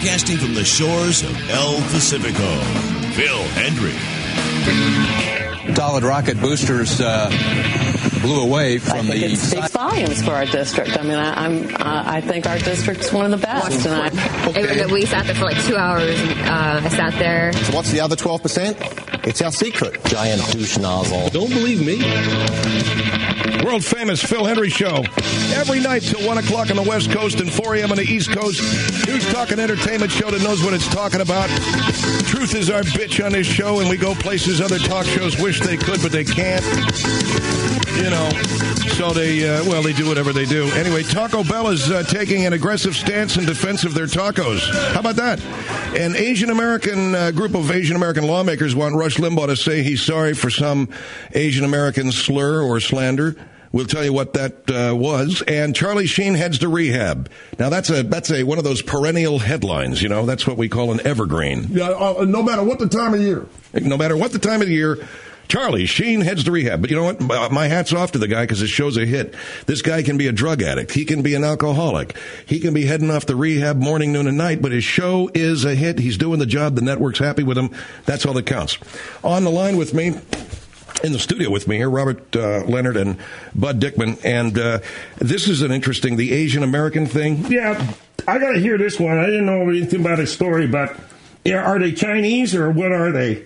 broadcasting from the shores of El Pacifico, Phil Hendry. Solid rocket boosters blew away from the. It speaks volumes for our district. I mean, I think our district's one of the best. We sat there for like 2 hours. I sat there. So what's the other 12%? It's our secret. Giant douche nozzle. Don't believe me. World famous Phil Hendry Show. Every night till 1 o'clock on the West Coast and 4 a.m. on the East Coast. News, talk, and entertainment show that knows what it's talking about. Truth is our bitch on this show, and we go places other talk shows wish they could, but they can't. You know, so they do whatever they do. Anyway, Taco Bell is taking an aggressive stance in defense of their tacos. How about that? An Asian American group of Asian American lawmakers want Rush Limbaugh to say he's sorry for some Asian American slur or slander. We'll tell you what that was. And Charlie Sheen heads to rehab. Now, that's one of those perennial headlines, you know. That's what we call an evergreen. Yeah, no matter what the time of year. No matter what the time of the year, Charlie Sheen heads to rehab. But you know what? My hat's off to the guy because his show's a hit. This guy can be a drug addict. He can be an alcoholic. He can be heading off to rehab morning, noon, and night. But his show is a hit. He's doing the job. The network's happy with him. That's all that counts. On the line with me, in the studio with me here, Robert Leonard and Bud Dickman. And this is an interesting, the Asian American thing. Yeah, I got to hear this one. I didn't know anything about his story, but are they Chinese or what are they?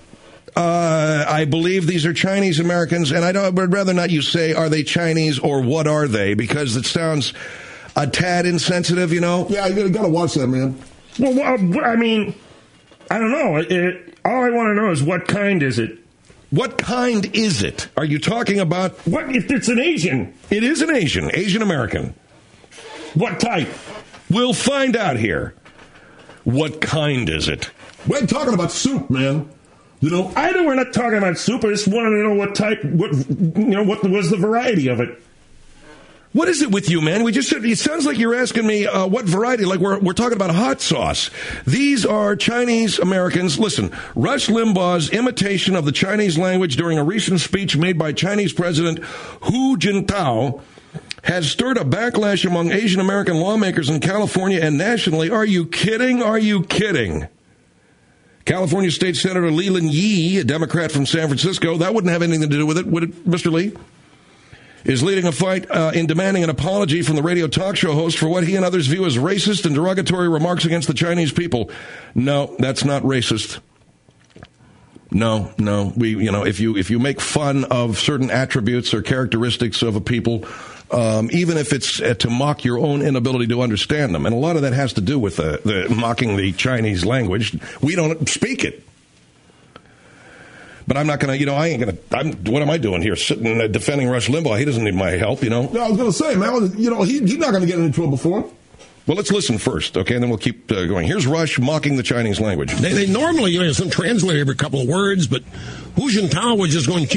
I believe these are Chinese Americans, and I'd rather not you say, are they Chinese or what are they? Because it sounds a tad insensitive, you know? Yeah, you got to watch that, man. Well, I mean, I don't know. All I want to know is what kind is it? What kind is it? Are you talking about? What if it's an Asian? It is an Asian American. What type? We'll find out here. What kind is it? We're talking about soup, man. You know, I know we're not talking about soup. I just want to know what type. What was the variety of it? What is it with you, man? We just said, it sounds like you're asking me what variety, like we're talking about hot sauce. These are Chinese Americans. Listen, Rush Limbaugh's imitation of the Chinese language during a recent speech made by Chinese President Hu Jintao has stirred a backlash among Asian American lawmakers in California and nationally. Are you kidding? Are you kidding? California State Senator Leland Yee, a Democrat from San Francisco, that wouldn't have anything to do with it, would it, Mr. Lee? Is leading a fight in demanding an apology from the radio talk show host for what he and others view as racist and derogatory remarks against the Chinese people. No, that's not racist. No. If you make fun of certain attributes or characteristics of a people, even if it's to mock your own inability to understand them, and a lot of that has to do with the mocking the Chinese language. We don't speak it. But I'm not going to, I ain't going to, what am I doing here? Sitting defending Rush Limbaugh. He doesn't need my help, No, I was going to say, man, he's not going to get in trouble for him. Well, let's listen first, okay, and then we'll keep going. Here's Rush mocking the Chinese language. They normally, some translate every couple of words, but Hu Jintao was just going,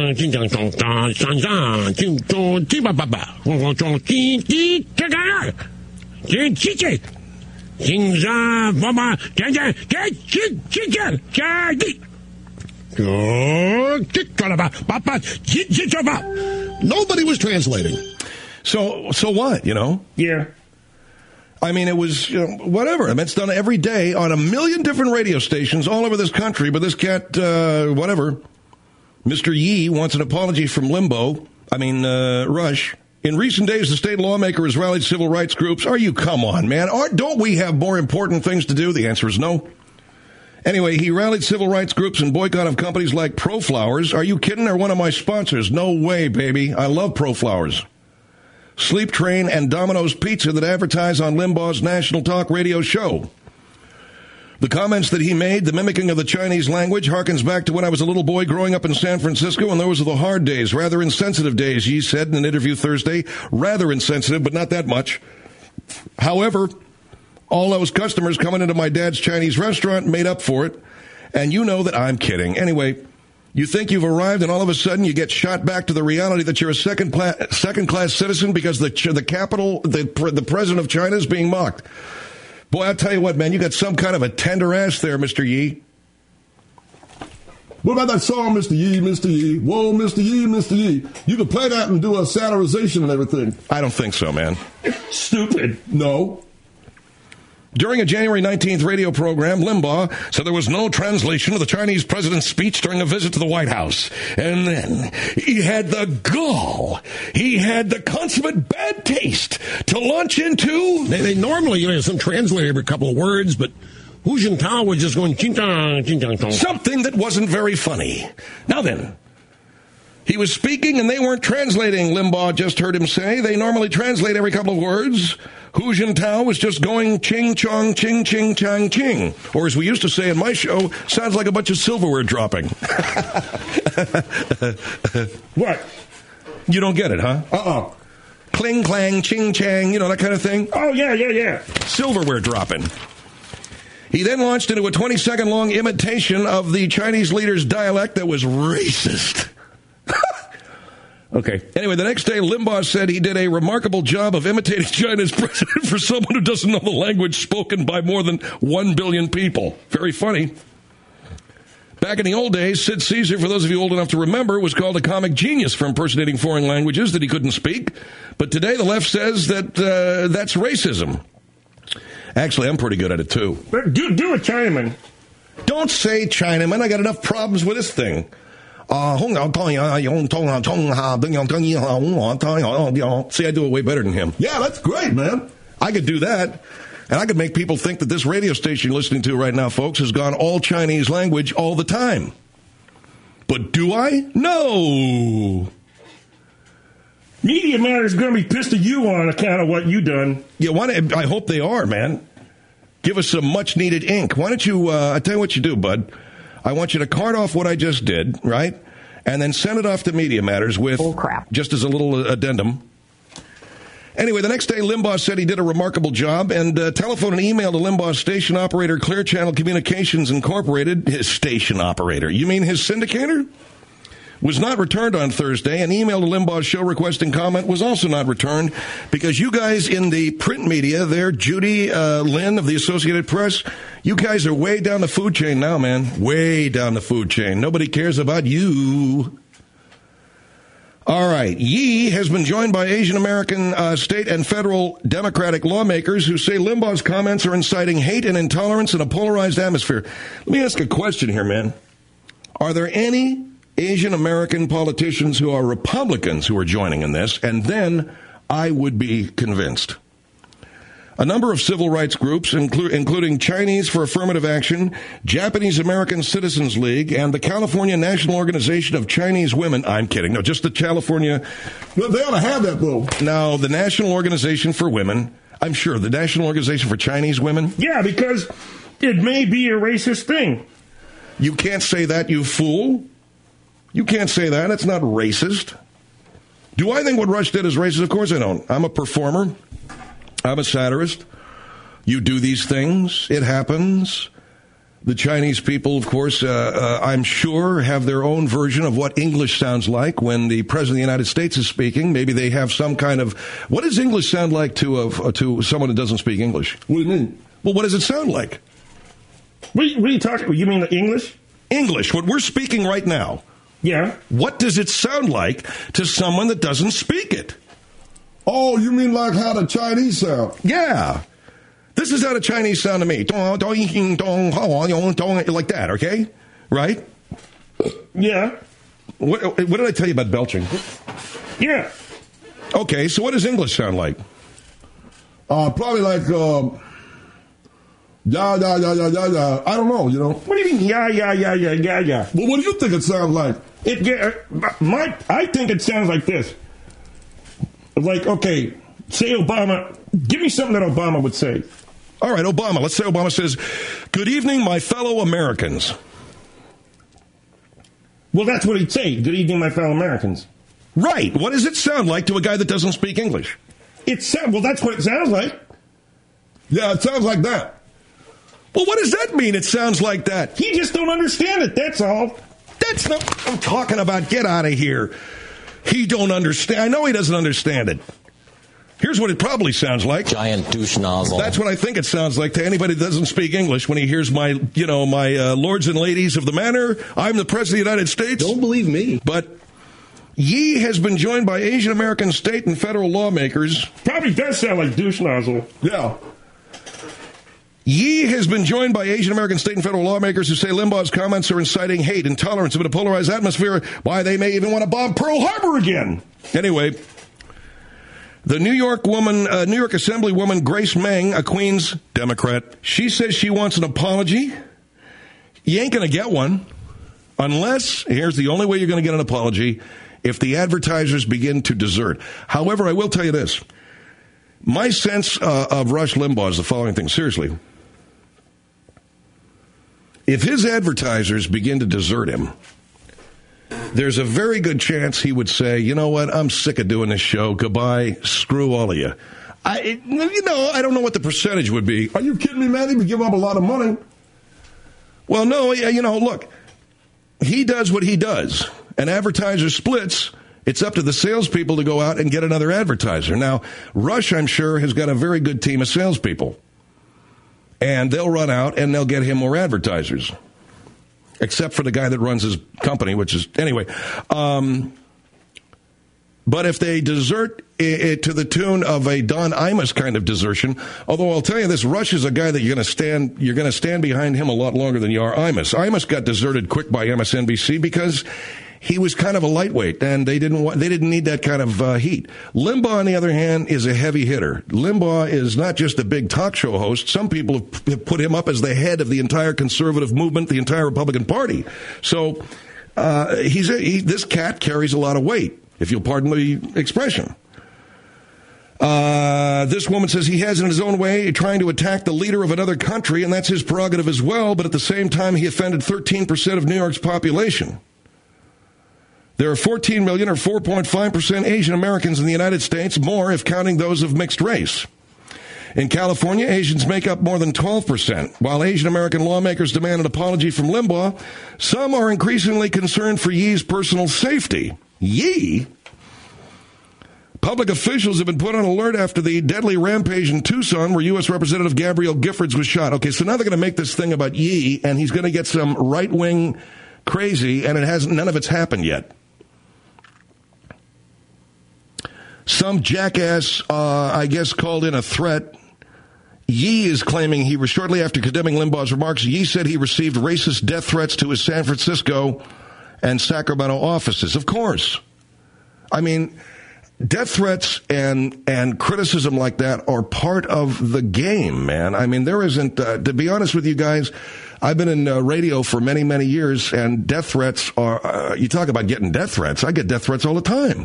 nobody was translating. So what, Yeah. I mean, it was, whatever. I mean, it's done every day on a million different radio stations all over this country, but this cat, whatever, Mr. Yee wants an apology from Rush. In recent days, the state lawmaker has rallied civil rights groups. Come on, man. Don't we have more important things to do? The answer is no. Anyway, he rallied civil rights groups and boycott of companies like ProFlowers. Are you kidding? They're one of my sponsors. No way, baby. I love ProFlowers. Sleep Train and Domino's Pizza that advertise on Limbaugh's national talk radio show. The comments that he made, the mimicking of the Chinese language, harkens back to when I was a little boy growing up in San Francisco, and those were the hard days, rather insensitive days, Yee said in an interview Thursday. Rather insensitive, but not that much. However, all those customers coming into my dad's Chinese restaurant made up for it, and you know that I'm kidding. Anyway, you think you've arrived, and all of a sudden you get shot back to the reality that you're a second-class citizen because the capital, the president of China is being mocked. Boy, I'll tell you what, man, you got some kind of a tender ass there, Mr. Yee. What about that song, Mr. Yee, Mr. Yee? Whoa, Mr. Yee, Mr. Yee. You can play that and do a satirization and everything. I don't think so, man. Stupid. No. During a January 19th radio program, Limbaugh said there was no translation of the Chinese president's speech during a visit to the White House. And then he had the gall, he had the consummate bad taste to launch into... They normally have some translator every couple of words, but Hu Jintao was just going ching-chong, ching-chong. Something that wasn't very funny. Now then, he was speaking and they weren't translating, Limbaugh just heard him say. They normally translate every couple of words. Hu Jintao was just going ching-chong, ching-ching, chang-ching. Or as we used to say in my show, sounds like a bunch of silverware dropping. What? You don't get it, huh? Uh-uh. Cling, clang, ching, chang, you know, that kind of thing? Oh, yeah. Silverware dropping. He then launched into a 20-second long imitation of the Chinese leader's dialect that was racist. Okay. Anyway, the next day, Limbaugh said he did a remarkable job of imitating China's president for someone who doesn't know the language spoken by more than 1 billion people. Very funny. Back in the old days, Sid Caesar, for those of you old enough to remember, was called a comic genius for impersonating foreign languages that he couldn't speak. But today, the left says that that's racism. Actually, I'm pretty good at it, too. Do a Chinaman. Don't say Chinaman. I got enough problems with this thing. See, I do it way better than him. Yeah, that's great, man. I could do that. And I could make people think that this radio station you're listening to right now, folks, has gone all Chinese language all the time. But do I? No. Media Matters is going to be pissed at you on account of what you done. Yeah, I hope they are, man. Give us some much-needed ink. Why don't you, I tell you what you do, bud. I want you to cart off what I just did, right? And then send it off to Media Matters with, just as a little addendum. Anyway, the next day, Limbaugh said he did a remarkable job, and telephone and email to Limbaugh's station operator, Clear Channel Communications Incorporated, his station operator. You mean his syndicator? Was not returned on Thursday. An email to Limbaugh's show requesting comment was also not returned because you guys in the print media there, Judy Lynn of the Associated Press, you guys are way down the food chain now, man. Way down the food chain. Nobody cares about you. All right. Yi has been joined by Asian American state and federal Democratic lawmakers who say Limbaugh's comments are inciting hate and intolerance in a polarized atmosphere. Let me ask a question here, man. Are there any Asian American politicians who are Republicans who are joining in this? And then I would be convinced. A number of civil rights groups, including Chinese for Affirmative Action, Japanese American Citizens League, and the California National Organization of Chinese Women. I'm kidding. No, just the California. Well, they ought to have that, though. No, the National Organization for Women. I'm sure the National Organization for Chinese Women. Yeah, because it may be a racist thing. You can't say that, you fool. You can't say that. It's not racist. Do I think what Rush did is racist? Of course I don't. I'm a performer. I'm a satirist. You do these things. It happens. The Chinese people, of course, I'm sure, have their own version of what English sounds like when the President of the United States is speaking. Maybe they have some kind of... What does English sound like to someone who doesn't speak English? What do you mean? Well, what does it sound like? What are you talking about? You mean English? English, what we're speaking right now. Yeah. What does it sound like to someone that doesn't speak it? Oh, you mean like how the Chinese sound? Yeah. This is how the Chinese sound to me. Like that, okay? Right? Yeah. What did I tell you about belching? Yeah. Okay, so what does English sound like? Probably like, yeah. I don't know, you know. What do you mean, yeah? Well, what do you think it sounds like? I think it sounds like this. Like, okay, say Obama. Give me something that Obama would say. All right, Obama. Let's say Obama says, "Good evening, my fellow Americans." Well, that's what he'd say. Good evening, my fellow Americans. Right. What does it sound like to a guy that doesn't speak English? Well, that's what it sounds like. Yeah, it sounds like that. Well, what does that mean? It sounds like that. He just don't understand it. That's all. That's not what I'm talking about. Get out of here. He don't understand. I know he doesn't understand it. Here's what it probably sounds like. Giant douche nozzle. That's what I think it sounds like to anybody that doesn't speak English when he hears my lords and ladies of the manor. I'm the President of the United States. Don't believe me. But Yi has been joined by Asian American state and federal lawmakers. Probably does sound like douche nozzle. Yeah. Yee has been joined by Asian American state and federal lawmakers who say Limbaugh's comments are inciting hate, intolerance, and a polarized atmosphere. Why they may even want to bomb Pearl Harbor again. Anyway, the New York Assemblywoman Grace Meng, a Queens Democrat, she says she wants an apology. You ain't going to get one unless, here's the only way you're going to get an apology, if the advertisers begin to desert. However, I will tell you this. My sense of Rush Limbaugh is the following thing. Seriously. If his advertisers begin to desert him, there's a very good chance he would say, you know what, I'm sick of doing this show. Goodbye. Screw all of you. I don't know what the percentage would be. Are you kidding me, man? He would give up a lot of money. Well, no, look, he does what he does. An advertiser splits. It's up to the salespeople to go out and get another advertiser. Now, Rush, I'm sure, has got a very good team of salespeople. And they'll run out and they'll get him more advertisers. Except for the guy that runs his company, which is, anyway. But if they desert it to the tune of a Don Imus kind of desertion, although I'll tell you this, Rush is a guy that you're going to stand behind him a lot longer than you are Imus. Imus got deserted quick by MSNBC because he was kind of a lightweight, and they didn't need that kind of heat. Limbaugh, on the other hand, is a heavy hitter. Limbaugh is not just a big talk show host. Some people have put him up as the head of the entire conservative movement, the entire Republican Party. So this cat carries a lot of weight, if you'll pardon the expression. This woman says he has, in his own way, trying to attack the leader of another country, and that's his prerogative as well, but at the same time, he offended 13% of New York's population. There are 14 million, or 4.5% Asian Americans in the United States, more if counting those of mixed race. In California, Asians make up more than 12%. While Asian American lawmakers demand an apology from Limbaugh, some are increasingly concerned for Yee's personal safety. Yee? Public officials have been put on alert after the deadly rampage in Tucson where U.S. Representative Gabrielle Giffords was shot. Okay, so now they're going to make this thing about Yee, and he's going to get some right-wing crazy, and none of it's happened yet. Some jackass, I guess, called in a threat. Yee is claiming he was shortly after condemning Limbaugh's remarks. Yee said he received racist death threats to his San Francisco and Sacramento offices. Of course. I mean, death threats and criticism like that are part of the game, man. I mean, there isn't, to be honest with you guys, I've been in radio for many, many years, and death threats are, you talk about getting death threats. I get death threats all the time.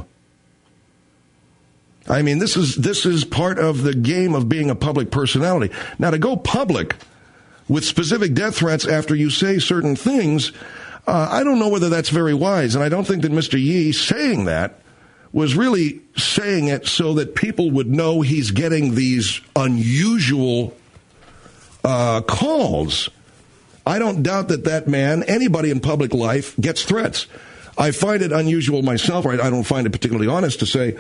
I mean, this is part of the game of being a public personality. Now, to go public with specific death threats after you say certain things, I don't know whether that's very wise. And I don't think that Mr. Yee saying that was really saying it so that people would know he's getting these unusual calls. I don't doubt that man, anybody in public life, gets threats. I find it unusual myself, right? I don't find it particularly honest to say,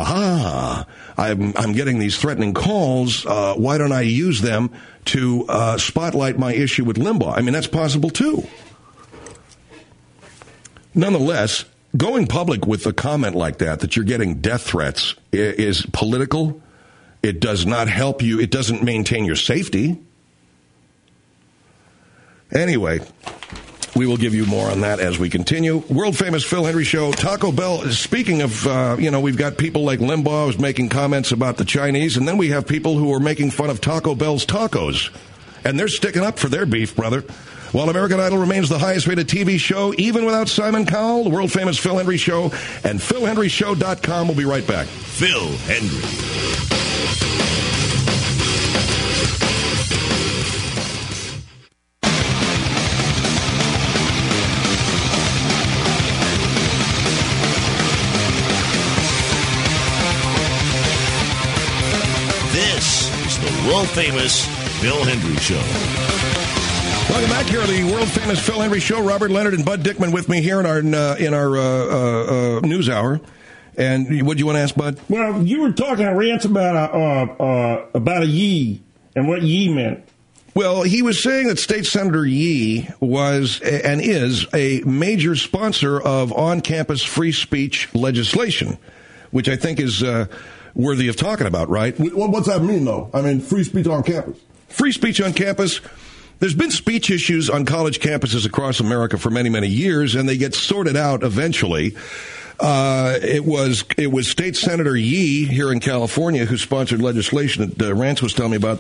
I'm getting these threatening calls. Why don't I use them to spotlight my issue with Limbaugh? I mean, that's possible, too. Nonetheless, going public with a comment like that you're getting death threats, is political. It does not help you. It doesn't maintain your safety. Anyway, we will give you more on that as we continue. World-famous Phil Hendry Show. Taco Bell, speaking of, we've got people like Limbaugh who's making comments about the Chinese, and then we have people who are making fun of Taco Bell's tacos. And they're sticking up for their beef, brother. While American Idol remains the highest-rated TV show, even without Simon Cowell, the world-famous Phil Hendry Show, and PhilHenryShow.com. We'll be right back. Phil Hendry. World-famous Phil Hendry Show. Welcome back here to the world-famous Phil Hendry Show. Robert Leonard and Bud Dickman with me here in our news hour. And what do you want to ask, Bud? Well, you were talking rants about a Yee and what Yee meant. Well, he was saying that State Senator Yee was and is a major sponsor of on-campus free speech legislation, which I think is worthy of talking about, right? What's that mean, though? I mean, free speech on campus. Free speech on campus. There's been speech issues on college campuses across America for many, many years, and they get sorted out eventually. It was State Senator Yee here in California who sponsored legislation that Rance was telling me about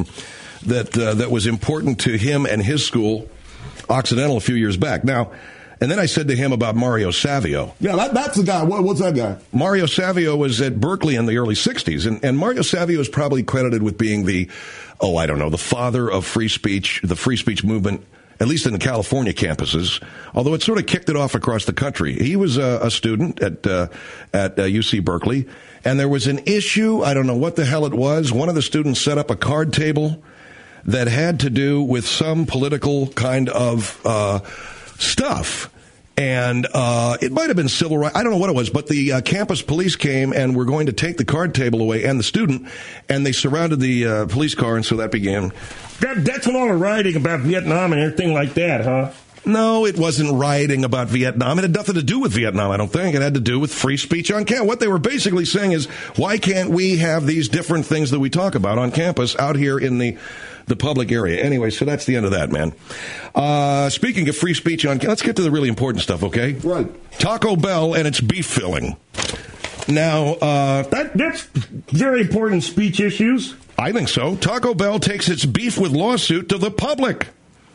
that was important to him and his school, Occidental, a few years back. Now, and then I said to him about Mario Savio. Yeah, that's the guy. What's that guy? Mario Savio was at Berkeley in the early 60s, and Mario Savio is probably credited with being the father of free speech, the free speech movement, at least in the California campuses, although it sort of kicked it off across the country. He was a student at UC Berkeley, and there was an issue, I don't know what the hell it was. One of the students set up a card table that had to do with some political kind of stuff. And it might have been civil rights. I don't know what it was, but the campus police came and were going to take the card table away and the student, and they surrounded the police car, and so that began. That's when all the rioting about Vietnam and everything like that, huh? No, it wasn't rioting about Vietnam. It had nothing to do with Vietnam, I don't think. It had to do with free speech on campus. What they were basically saying is, why can't we have these different things that we talk about on campus out here in the public area? Anyway, so that's the end of that, man. Speaking of free speech on campus, let's get to the really important stuff, okay? Right. Taco Bell and its beef filling. Now, that's very important speech issues. I think so. Taco Bell takes its beef with lawsuit to the public.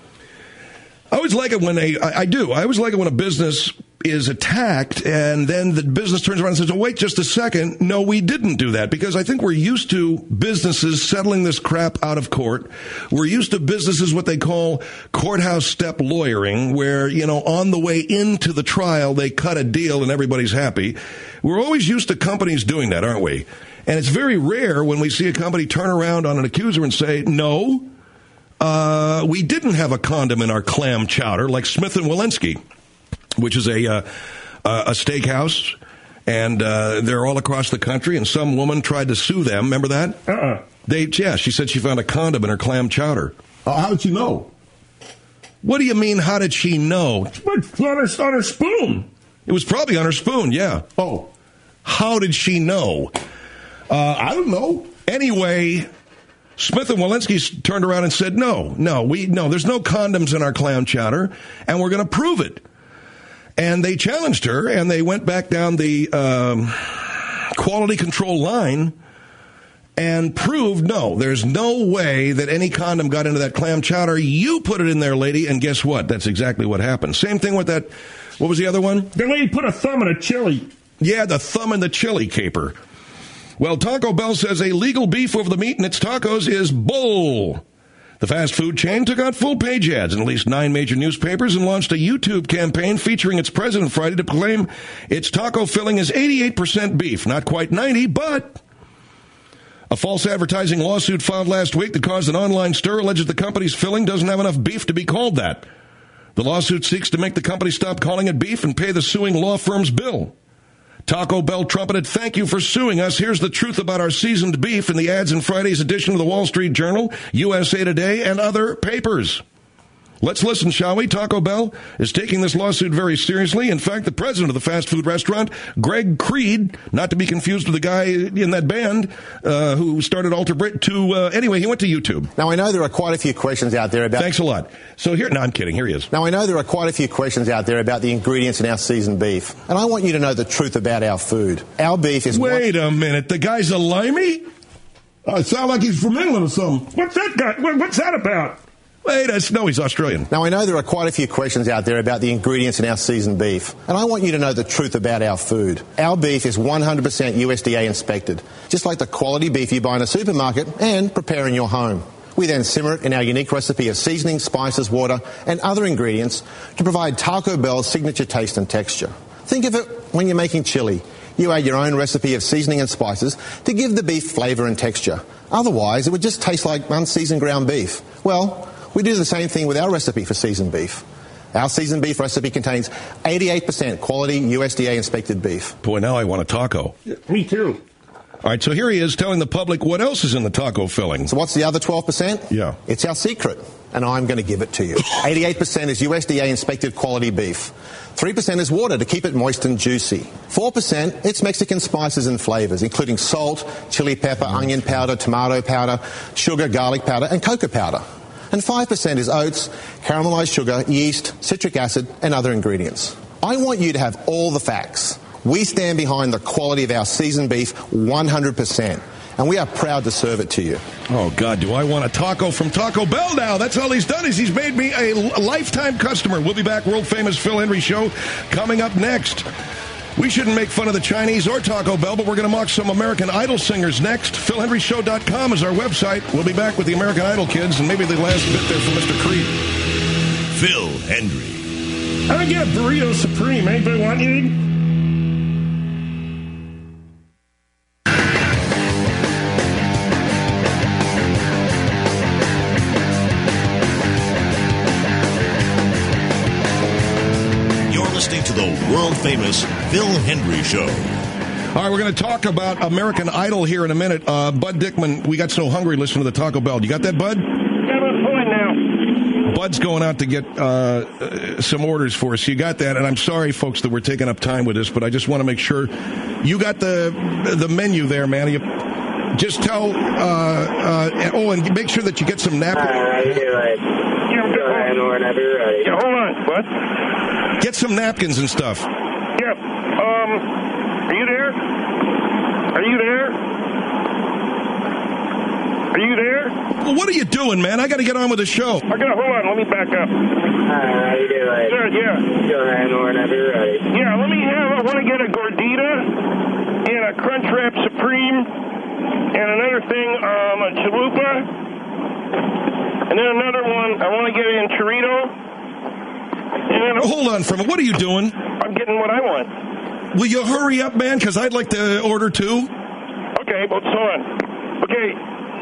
I always like it when I always like it when a business is attacked and then the business turns around and says, oh, wait just a second. No, we didn't do that, because I think we're used to businesses settling this crap out of court. We're used to businesses, what they call courthouse step lawyering, where, on the way into the trial, they cut a deal and everybody's happy. We're always used to companies doing that, aren't we? And it's very rare when we see a company turn around on an accuser and say, no, we didn't have a condom in our clam chowder, like Smith & Wollensky, which is a steakhouse, and they're all across the country, and some woman tried to sue them. Remember that? She said she found a condom in her clam chowder. How did she know? What do you mean, how did she know? On her spoon. It was probably on her spoon, yeah. Oh. How did she know? I don't know. Anyway, Smith & Wollensky turned around and said, no, there's no condoms in our clam chowder, and we're going to prove it. And they challenged her, and they went back down the quality control line and proved, no, there's no way that any condom got into that clam chowder. You put it in there, lady, and guess what? That's exactly what happened. Same thing with that, what was the other one? The lady put a thumb in a chili. Yeah, the thumb in the chili caper. Well, Taco Bell says a legal beef over the meat in its tacos is bull. The fast food chain took out full-page ads in at least 9 major newspapers and launched a YouTube campaign featuring its president Friday to proclaim its taco filling is 88% beef. Not quite 90, but a false advertising lawsuit filed last week that caused an online stir alleges the company's filling doesn't have enough beef to be called that. The lawsuit seeks to make the company stop calling it beef and pay the suing law firm's bill. Taco Bell trumpeted, "Thank you for suing us. Here's the truth about our seasoned beef," in the ads in Friday's edition of the Wall Street Journal, USA Today, and other papers. Let's listen, shall we? Taco Bell is taking this lawsuit very seriously. In fact, the president of the fast food restaurant, Greg Creed, not to be confused with the guy in that band who started Alter Brit, anyway, he went to YouTube. Now, I know there are quite a few questions out there about... Thanks a lot. So here, no, I'm kidding. Here he is. Now, I know there are quite a few questions out there about the ingredients in our seasoned beef. And I want you to know the truth about our food. Our beef is... Wait a minute. The guy's a limey? It sounds like he's from England or something. What's that guy? What's that about? Wait, no, he's Australian. Now, I know there are quite a few questions out there about the ingredients in our seasoned beef, and I want you to know the truth about our food. Our beef is 100% USDA inspected, just like the quality beef you buy in a supermarket and prepare in your home. We then simmer it in our unique recipe of seasoning, spices, water, and other ingredients to provide Taco Bell's signature taste and texture. Think of it when you're making chili. You add your own recipe of seasoning and spices to give the beef flavour and texture. Otherwise, it would just taste like unseasoned ground beef. Well, we do the same thing with our recipe for seasoned beef. Our seasoned beef recipe contains 88% quality USDA inspected beef. Boy, now I want a taco. Yeah, me too. All right, so here he is telling the public what else is in the taco filling. So what's the other 12%? Yeah. It's our secret. and I'm going to give it to you. 88% is USDA-inspected quality beef. 3% is water to keep it moist and juicy. 4%, it's Mexican spices and flavors, including salt, chili pepper, onion powder, tomato powder, sugar, garlic powder, and cocoa powder. And 5% is oats, caramelized sugar, yeast, citric acid, and other ingredients. I want you to have all the facts. We stand behind the quality of our seasoned beef 100%. And we are proud to serve it to you. Oh, God, do I want a taco from Taco Bell now? That's all he's done is he's made me a lifetime customer. We'll be back, world-famous Phil Hendrie Show, coming up next. We shouldn't make fun of the Chinese or Taco Bell, but we're going to mock some American Idol singers next. PhilHendrieShow.com is our website. We'll be back with the American Idol kids, and maybe the last bit there for Mr. Creed. Phil Hendrie. I get Burrito Supreme. Anybody want anything? Listening to the world-famous Phil Hendrie Show. All right, we're going to talk about American Idol here in a minute. Bud Dickman, we got so hungry listening to the Taco Bell. You got that, Bud? Yeah, I'm pulling now. Bud's going out to get some orders for us. You got that? And I'm sorry, folks, that we're taking up time with this, but I just want to make sure you got the menu there, man. You just tell. And make sure that you get some napkins. Yeah, hold on. What? Get some napkins and stuff. Yeah. Are you there? Are you there? Are you there? Well, what are you doing, man? I got to get on with the show. I got. Hold on. Let me back up. How you doing? Sure. Yeah. Go ahead whenever you're ready. Yeah. Let me have. I want to get a gordita and a Crunchwrap Supreme and another thing, a chalupa, and then another one. I want to get in chorito. Hold on for a minute. What are you doing? I'm getting what I want. Will you hurry up, man? Because I'd like to order too. Okay, well, hold on. Okay.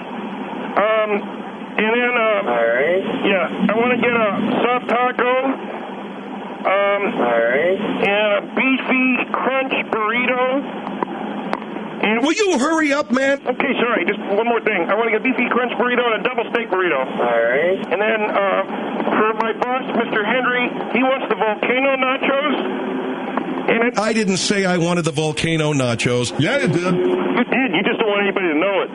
And then, all right. Yeah, I want to get a soft taco. All right. And a beefy crunch burrito. And will you hurry up, man? Okay, sorry. Just one more thing. I want to get a beefy crunch burrito and a double steak burrito. All right. And then for my boss, Mr. Hendrie, he wants the volcano nachos. And I didn't say I wanted the volcano nachos. Yeah, you did. You did. You just don't want anybody to know it.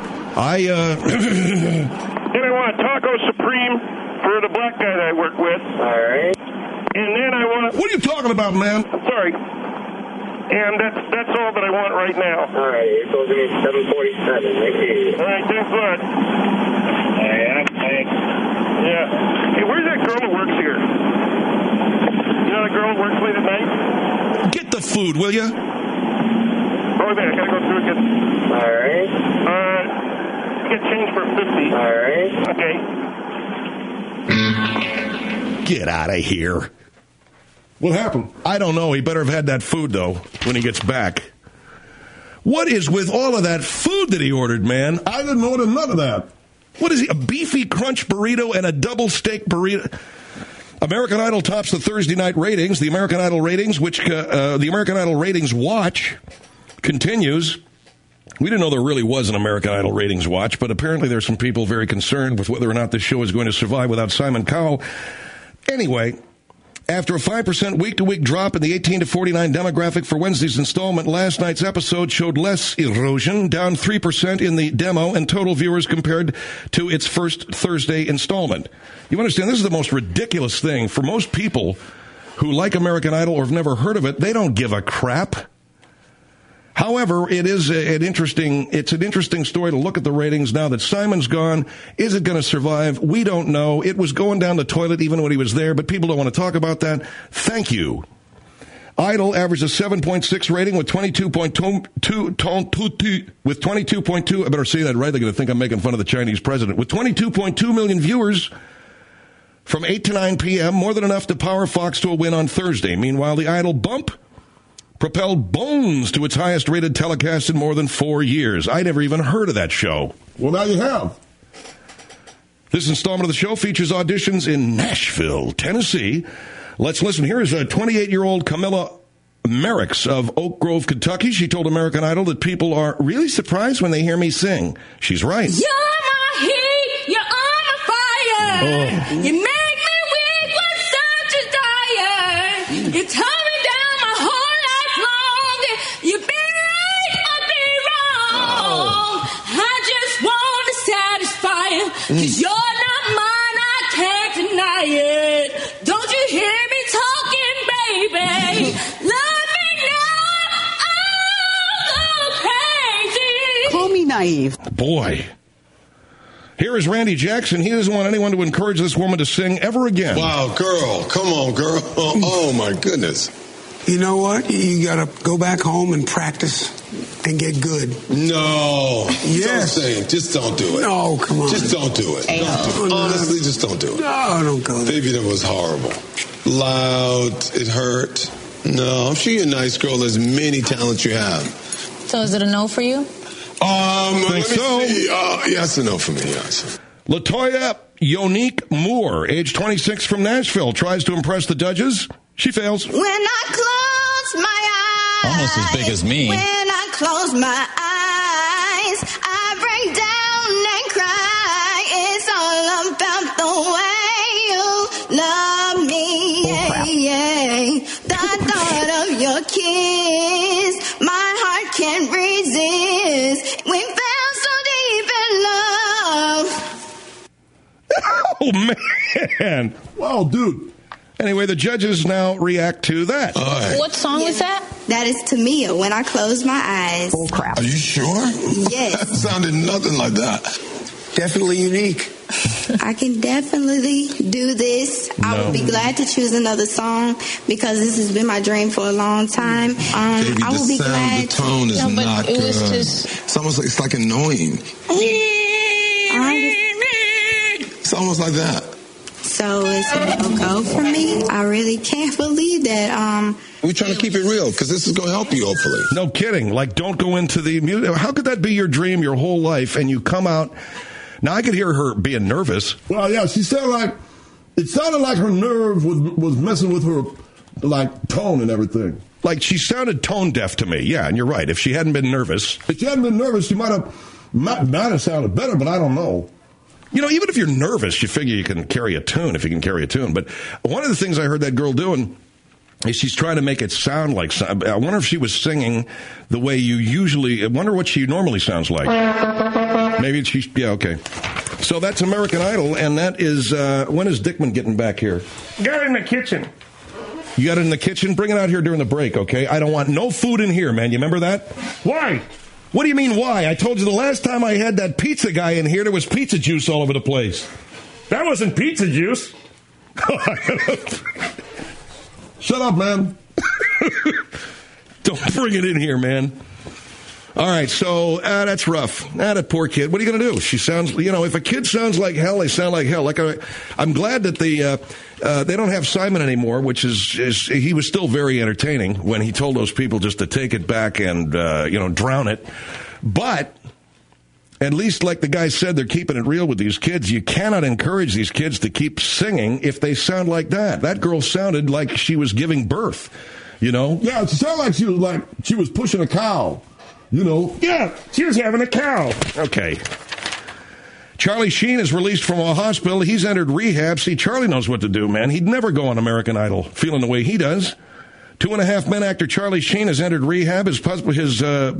Then I want a taco supreme for the black guy that I work with. All right. And then I want. What are you talking about, man? I'm sorry. And that's all that I want right now. All right, you're supposed to be 747. Thank you. All right, thanks a lot. Yeah, thanks. Yeah. Hey, where's that girl that works here? You know the girl that works late at night? Get the food, will you? Oh, wait a minute. I gotta go through again. All right. Get change for 50. All right. Okay. Get out of here. What happened? I don't know. He better have had that food, though, when he gets back. What is with all of that food that he ordered, man? I didn't order none of that. What is he, a beefy crunch burrito and a double steak burrito? American Idol tops the Thursday night ratings. The American Idol ratings, which the American Idol Ratings Watch continues. We didn't know there really was an American Idol Ratings Watch, but apparently there's some people very concerned with whether or not this show is going to survive without Simon Cowell. Anyway, after a 5% week-to-week drop in the 18 to 49 demographic for Wednesday's installment, last night's episode showed less erosion, down 3% in the demo and total viewers compared to its first Thursday installment. You understand, this is the most ridiculous thing. For most people who like American Idol or have never heard of it, they don't give a crap. However, it is an interesting story to look at the ratings now that Simon's gone. Is it going to survive? We don't know. It was going down the toilet even when he was there, but people don't want to talk about that. Thank you. Idol averaged a 7.6 rating with 22.2, I better say that right. They're going to think I'm making fun of the Chinese president. With 22.2 million viewers from 8 to 9 p.m., more than enough to power Fox to a win on Thursday. Meanwhile, the Idol bump propelled Bones to its highest-rated telecast in more than 4 years. I never even heard of that show. Well, now you have. This installment of the show features auditions in Nashville, Tennessee. Let's listen. Here is a 28-year-old Camilla Merricks of Oak Grove, Kentucky. She told American Idol that people are really surprised when they hear me sing. She's right. You're my heat, you're on my fire. You make me weak with such a desire. You tell me down my whole life long. You be right or be wrong. I just want to satisfy you. 'Cause you're not mine, I can't deny it. Don't you hear me talking, baby? Let me know I'll go crazy. Call me naive. Boy. Here is Randy Jackson. He doesn't want anyone to encourage this woman to sing ever again. Wow, girl. Come on, girl. Oh, my goodness. You know what? You got to go back home and practice and get good. No. Yes. Just don't do it. No, come on. Just don't do it. Honestly, just don't do it. No, don't go there. Baby, that was horrible. Loud. It hurt. No, I'm sure you're a nice girl. There's many talents you have. So is it a no for you? Let me see. Yes, a no for me, yes. LaToya Yonique Moore, age 26, from Nashville, tries to impress the judges. She fails. When I close my eyes. Almost as big as me. When I close my eyes, I break down and cry. It's all about the way you love me. The thought of your kiss, my heart can't resist. We fell so deep in love. Oh, man. Wow, dude. Anyway, the judges now react to that. What song is that? That is Tamia, When I Close My Eyes. Oh, crap. Are you sure? Yes. That sounded nothing like that. Definitely unique. I can definitely do this. I would be glad to choose another song because this has been my dream for a long time. Baby, I will be glad. the tone is not it good. was just... It's almost like, it's like annoying. It's almost like that. So it's a no-go for me. I really can't believe that. We're trying to keep it real because this is going to help you, hopefully. No kidding. Like, don't go into the music. How could that be your dream your whole life and you come out? Now, I could hear her being nervous. Well, yeah, she sounded like, it sounded like her nerve was messing with her, like, tone and everything. Like, she sounded tone deaf to me. Yeah, and you're right. If she hadn't been nervous. If she hadn't been nervous, she might have sounded better, but I don't know. You know, even if you're nervous, you figure you can carry a tune if you can carry a tune. But one of the things I heard that girl doing is she's trying to make it sound like, I wonder if she was singing the way you usually, I wonder what she normally sounds like. Maybe she's, yeah, okay. So that's American Idol, and that is, when is Dickman getting back here? Got it in the kitchen. You got it in the kitchen? Bring it out here during the break, okay? I don't want no food in here, man. You remember that? Why? What do you mean, why? I told you the last time I had that pizza guy in here, there was pizza juice all over the place. That wasn't pizza juice. Shut up, man. Don't bring it in here, man. All right, so that's rough. That poor kid. What are you going to do? She sounds, you know, if a kid sounds like hell, they sound like hell. Like I'm glad that they don't have Simon anymore, which is he was still very entertaining when he told those people just to take it back and drown it. But at least, like the guy said, they're keeping it real with these kids. You cannot encourage these kids to keep singing if they sound like that. That girl sounded like she was giving birth. You know? Yeah, it sounded like she was pushing a cow. You know? Yeah, she was having a cow. Okay. Charlie Sheen is released from a hospital. He's entered rehab. See, Charlie knows what to do, man. He'd never go on American Idol feeling the way he does. 2.5 Men actor Charlie Sheen has entered rehab. His publicist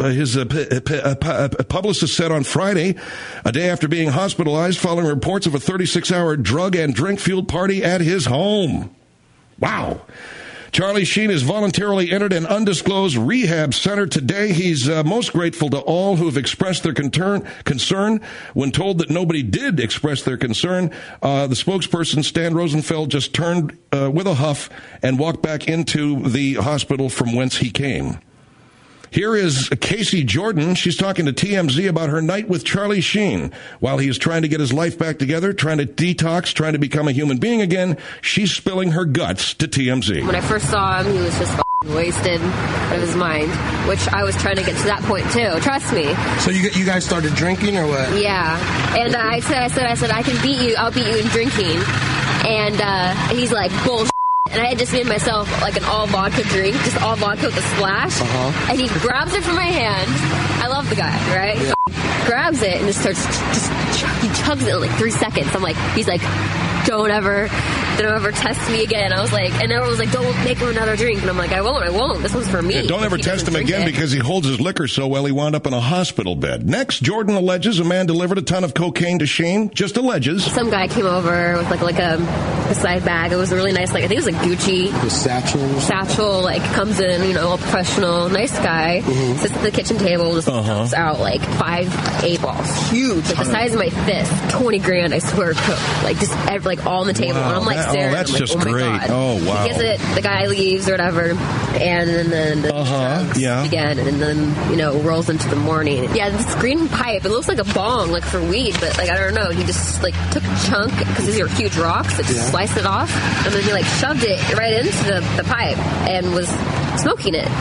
said on Friday, a day after being hospitalized following reports of a 36-hour drug and drink-fueled party at his home. Wow. Charlie Sheen has voluntarily entered an undisclosed rehab center today. He's most grateful to all who have expressed their concern. When told that nobody did express their concern, the spokesperson, Stan Rosenfeld, just turned with a huff and walked back into the hospital from whence he came. Here is Casey Jordan. She's talking to TMZ about her night with Charlie Sheen. While he is trying to get his life back together, trying to detox, trying to become a human being again, she's spilling her guts to TMZ. When I first saw him, he was just wasted out of his mind, which I was trying to get to that point too. Trust me. So you guys started drinking or what? Yeah. And I said, I can beat you. I'll beat you in drinking. And he's like, bullshit. and I had just made myself like an all vodka drink, just all vodka with a splash. And he grabs it from my hand. I love the guy, right? Yeah. Grabs it and just starts, he chugs it in like 3 seconds. He's like, don't ever test me again. I was like, and everyone was like, don't make him another drink. And I'm like, I won't. This one's for me. Yeah, don't ever test him again because he holds his liquor so well he wound up in a hospital bed. Next, Jordan alleges a man delivered a ton of cocaine to Shane. Just alleges. Some guy came over with like a side bag. It was a really nice, like I think it was like Gucci. The satchel, like comes in, all professional, nice guy. Sits at the kitchen table, just pops out like 5 8-balls, huge, like the size of my fist. 20 grand, I swear, coke, like just like all on the table. Wow. And I'm like staring. That's I'm like, just oh my great. God. Oh wow. He gets it. The guy leaves or whatever, and then the drugs again, and then rolls into the morning. Yeah, this green pipe. It looks like a bong, like for weed, but like I don't know. He just like took a chunk because these are huge rocks. That just sliced it off, and then he like shoved it right into the pipe and was smoking it.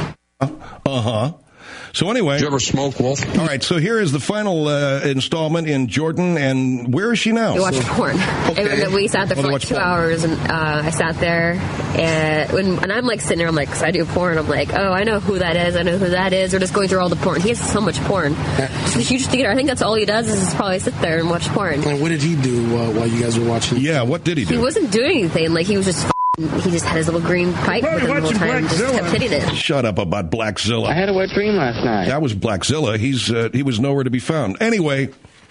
So anyway, did you ever smoke, Wolf? All right, so here is the final installment in Jordan, and where is she now? We watched porn. Okay. And we sat there for like 2 hours, and I sat there, and I'm like sitting there, I'm like, because I do porn, I'm like, oh, I know who that is, We're just going through all the porn. He has so much porn. Just a huge theater. I think that's all he does is just probably sit there and watch porn. And what did he do while you guys were watching? Yeah, what did he do? He wasn't doing anything. Like, he was just he just had his little green pipe with him the whole time, just kept hitting it. Shut up about Blackzilla. I had a wet dream last night. That was Blackzilla. He was nowhere to be found. Anyway,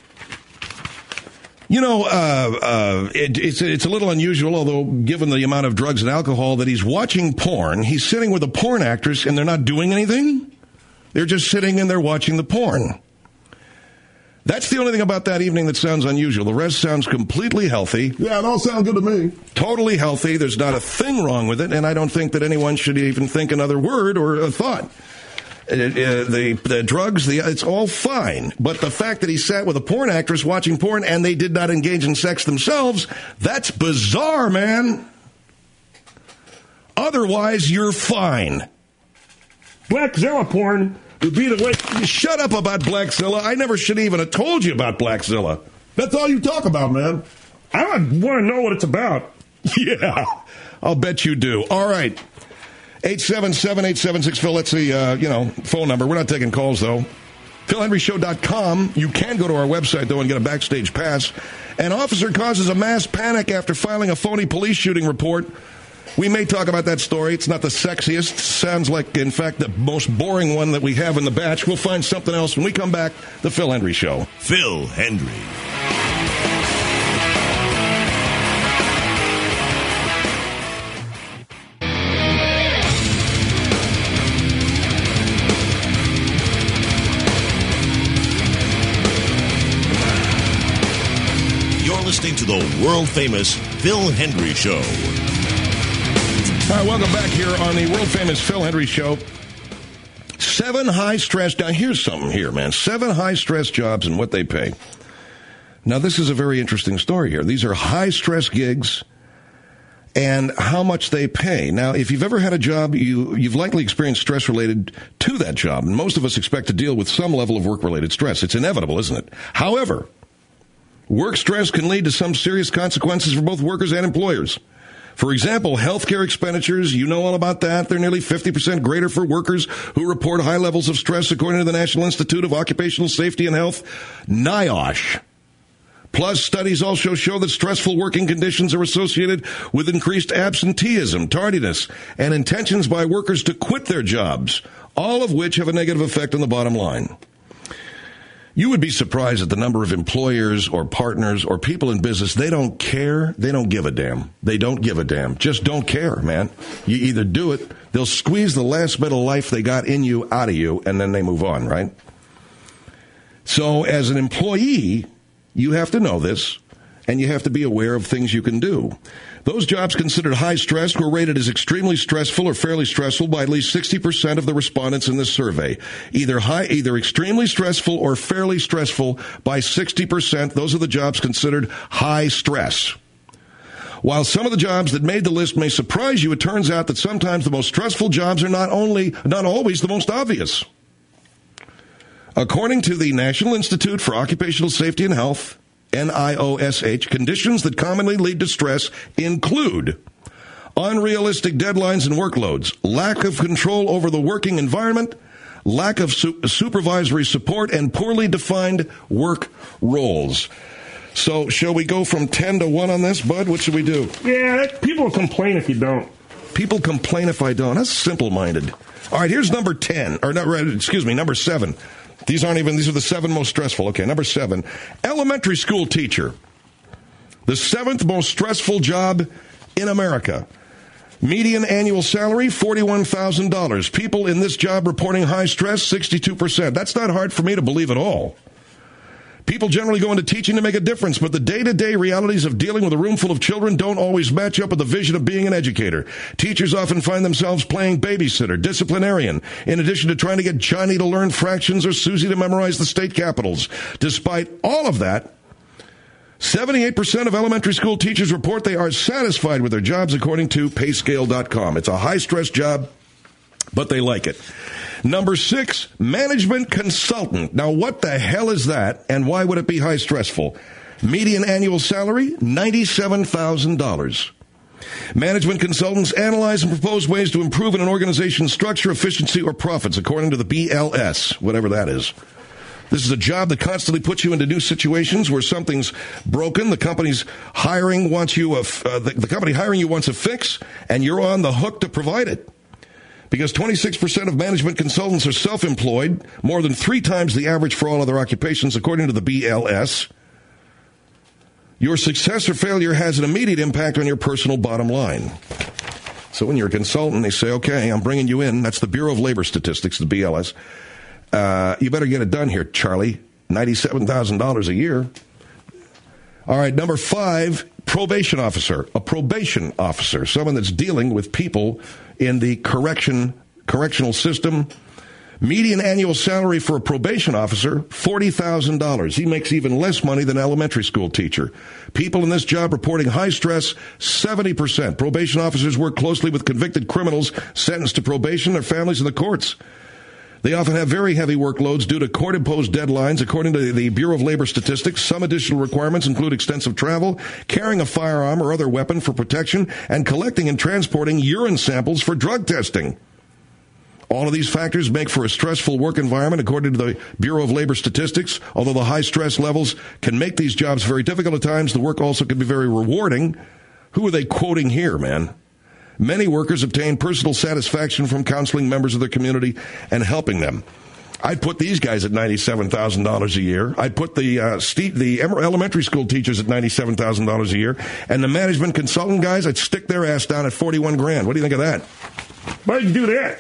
it's a little unusual, although given the amount of drugs and alcohol that he's watching porn, he's sitting with a porn actress and they're not doing anything. They're just sitting and they're watching the porn. That's the only thing about that evening that sounds unusual. The rest sounds completely healthy. Yeah, it all sounds good to me. Totally healthy. There's not a thing wrong with it, and I don't think that anyone should even think another word or a thought. The drugs, it's all fine. But the fact that he sat with a porn actress watching porn and they did not engage in sex themselves, that's bizarre, man. Otherwise, you're fine. Blackzilla porn would be the way. Shut up about Blackzilla. I never should even have told you about Blackzilla. That's all you talk about, man. I want to know what it's about. Yeah, I'll bet you do. All right. 877-876-Phil. That's the, phone number. We're not taking calls, though. PhilHenryShow.com. You can go to our website, though, and get a backstage pass. An officer causes a mass panic after filing a phony police shooting report. We may talk about that story. It's not the sexiest. Sounds like, in fact, the most boring one that we have in the batch. We'll find something else when we come back. The Phil Hendry Show. Phil Hendry. You're listening to the world-famous Phil Hendry Show. All right, welcome back here on the world-famous Phil Hendry Show. 7 high-stress... Now, here's something here, man. 7 high-stress jobs and what they pay. Now, this is a very interesting story here. These are high-stress gigs and how much they pay. Now, if you've ever had a job, you've likely experienced stress related to that job. And most of us expect to deal with some level of work-related stress. It's inevitable, isn't it? However, work stress can lead to some serious consequences for both workers and employers. For example, healthcare expenditures, you know all about that. They're nearly 50% greater for workers who report high levels of stress, according to the National Institute of Occupational Safety and Health, NIOSH. Plus, studies also show that stressful working conditions are associated with increased absenteeism, tardiness, and intentions by workers to quit their jobs, all of which have a negative effect on the bottom line. You would be surprised at the number of employers or partners or people in business. They don't care. They don't give a damn. They don't give a damn. Just don't care, man. You either do it, they'll squeeze the last bit of life they got in you out of you, and then they move on, right? So as an employee, you have to know this, and you have to be aware of things you can do. Those jobs considered high stress were rated as extremely stressful or fairly stressful by at least 60% of the respondents in this survey. Either extremely stressful or fairly stressful by 60%. Those are the jobs considered high stress. While some of the jobs that made the list may surprise you, it turns out that sometimes the most stressful jobs are not always the most obvious. According to the National Institute for Occupational Safety and Health, NIOSH, conditions that commonly lead to stress include unrealistic deadlines and workloads, lack of control over the working environment, lack of supervisory support, and poorly defined work roles. So, shall we go from 10 to 1 on this, Bud? What should we do? Yeah, people complain if you don't. People complain if I don't. That's simple-minded. All right, here's number 10. Number 7. These are the 7 most stressful. Okay, number 7. Elementary school teacher. The 7th most stressful job in America. Median annual salary, $41,000. People in this job reporting high stress, 62%. That's not hard for me to believe at all. People generally go into teaching to make a difference, but the day-to-day realities of dealing with a room full of children don't always match up with the vision of being an educator. Teachers often find themselves playing babysitter, disciplinarian, in addition to trying to get Johnny to learn fractions or Susie to memorize the state capitals. Despite all of that, 78% of elementary school teachers report they are satisfied with their jobs, according to Payscale.com. It's a high-stress job, but they like it. Number 6, management consultant. Now, what the hell is that, and why would it be high stressful? Median annual salary, $97,000. Management consultants analyze and propose ways to improve an organization's structure, efficiency, or profits, according to the BLS, whatever that is. This is a job that constantly puts you into new situations where something's broken. The company's hiring wants you the company hiring you wants a fix, and you're on the hook to provide it. Because 26% of management consultants are self-employed, more than 3 times the average for all other occupations, according to the BLS. Your success or failure has an immediate impact on your personal bottom line. So when you're a consultant, they say, okay, I'm bringing you in. That's the Bureau of Labor Statistics, the BLS. You better get it done here, Charlie. $97,000 a year. All right, number 5, probation officer. A probation officer, someone that's dealing with people in the correctional system. Median annual salary for a probation officer, $40,000. He makes even less money than an elementary school teacher. People in this job reporting high stress, 70%. Probation officers work closely with convicted criminals sentenced to probation, their families, and the courts. They often have very heavy workloads due to court-imposed deadlines. According to the Bureau of Labor Statistics, some additional requirements include extensive travel, carrying a firearm or other weapon for protection, and collecting and transporting urine samples for drug testing. All of these factors make for a stressful work environment, according to the Bureau of Labor Statistics. Although the high stress levels can make these jobs very difficult at times, the work also can be very rewarding. Who are they quoting here, man? Many workers obtain personal satisfaction from counseling members of their community and helping them. I'd put these guys at $97,000 a year. I'd put the elementary school teachers at $97,000 a year, and the management consultant guys, I'd stick their ass down at $41,000. What do you think of that? Why'd you do that?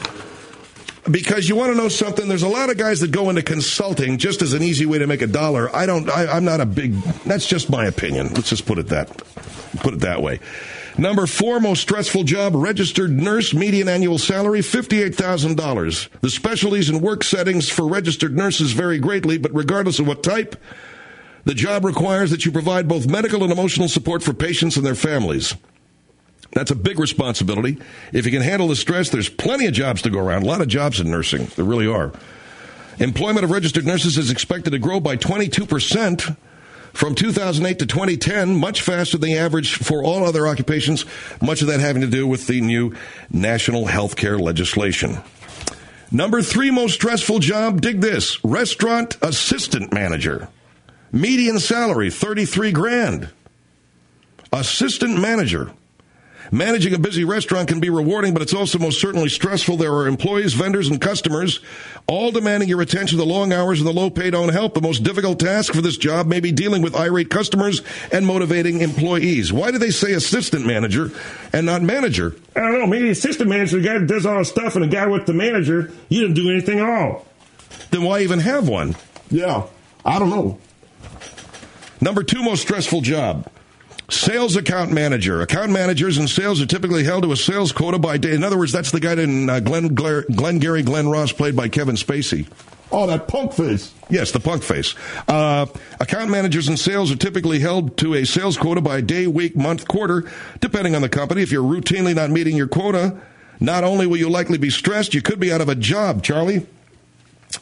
Because you want to know something, there's a lot of guys that go into consulting just as an easy way to make $1. I'm not a big, that's just my opinion. Let's just put it that way. Number 4 most stressful job, registered nurse, median annual salary, $58,000. The specialties and work settings for registered nurses vary greatly, but regardless of what type, the job requires that you provide both medical and emotional support for patients and their families. That's a big responsibility. If you can handle the stress, there's plenty of jobs to go around. A lot of jobs in nursing. There really are. Employment of registered nurses is expected to grow by 22% from 2008 to 2010, much faster than the average for all other occupations, much of that having to do with the new national health care legislation. Number 3 most stressful job, dig this, restaurant assistant manager. Median salary, $33,000. Assistant manager. Managing a busy restaurant can be rewarding, but it's also most certainly stressful. There are employees, vendors, and customers all demanding your attention. The long hours and the low pay don't help. The most difficult task for this job may be dealing with irate customers and motivating employees. Why do they say assistant manager and not manager? I don't know. Maybe assistant manager, the guy that does all the stuff, and the guy with the manager, you didn't do anything at all. Then why even have one? Yeah, I don't know. Number 2 most stressful job. Sales account manager. Account managers in sales are typically held to a sales quota by day. In other words, that's the guy in Glenn Ross, played by Kevin Spacey. Oh, that punk face. Yes, the punk face. Account managers in sales are typically held to a sales quota by day, week, month, quarter, depending on the company. If you're routinely not meeting your quota, not only will you likely be stressed, you could be out of a job, Charlie.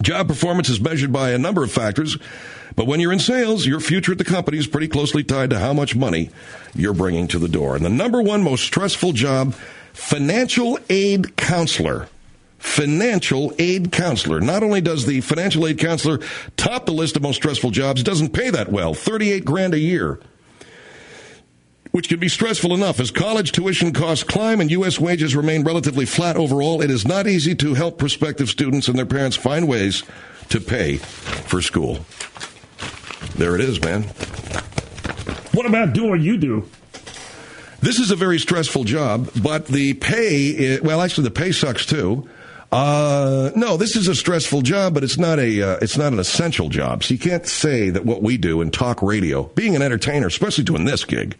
Job performance is measured by a number of factors, but when you're in sales, your future at the company is pretty closely tied to how much money you're bringing to the door. And the number one most stressful job, financial aid counselor. Financial aid counselor. Not only does the financial aid counselor top the list of most stressful jobs, it doesn't pay that well, $38,000 a year, which can be stressful enough. As college tuition costs climb and U.S. wages remain relatively flat overall, it is not easy to help prospective students and their parents find ways to pay for school. There it is, man. What about doing what you do? This is a very stressful job, but the pay, actually the pay sucks too. No, this is a stressful job, but it's not an essential job. So you can't say that what we do in talk radio, being an entertainer, especially doing this gig,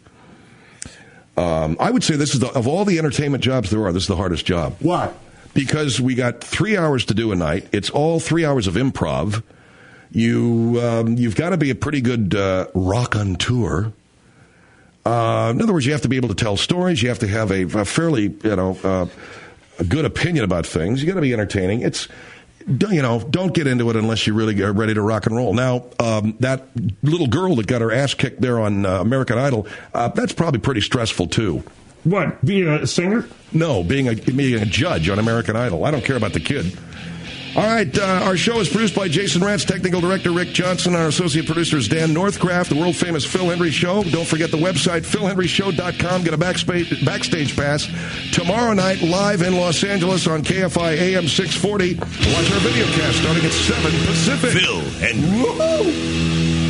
I would say this is of all the entertainment jobs there are, this is the hardest job. Why? Because we got 3 hours to do a night. It's all 3 hours of improv. You've got to be a pretty good raconteur. In other words, you have to be able to tell stories. You have to have a fairly, a good opinion about things. You got to be entertaining. Don't get into it unless you really are ready to rock and roll. Now, that little girl that got her ass kicked there on American Idol, that's probably pretty stressful too. What, being a singer? No, being a judge on American Idol. I don't care about the kid. All right, our show is produced by Jason Rantz, technical director Rick Johnson. Our associate producer is Dan Northcraft, the world-famous Phil Hendry Show. Don't forget the website, philhendryshow.com. Get a backstage pass tomorrow night live in Los Angeles on KFI AM 640. Watch our videocast starting at 7 Pacific. Phil Hendry. Woo-hoo!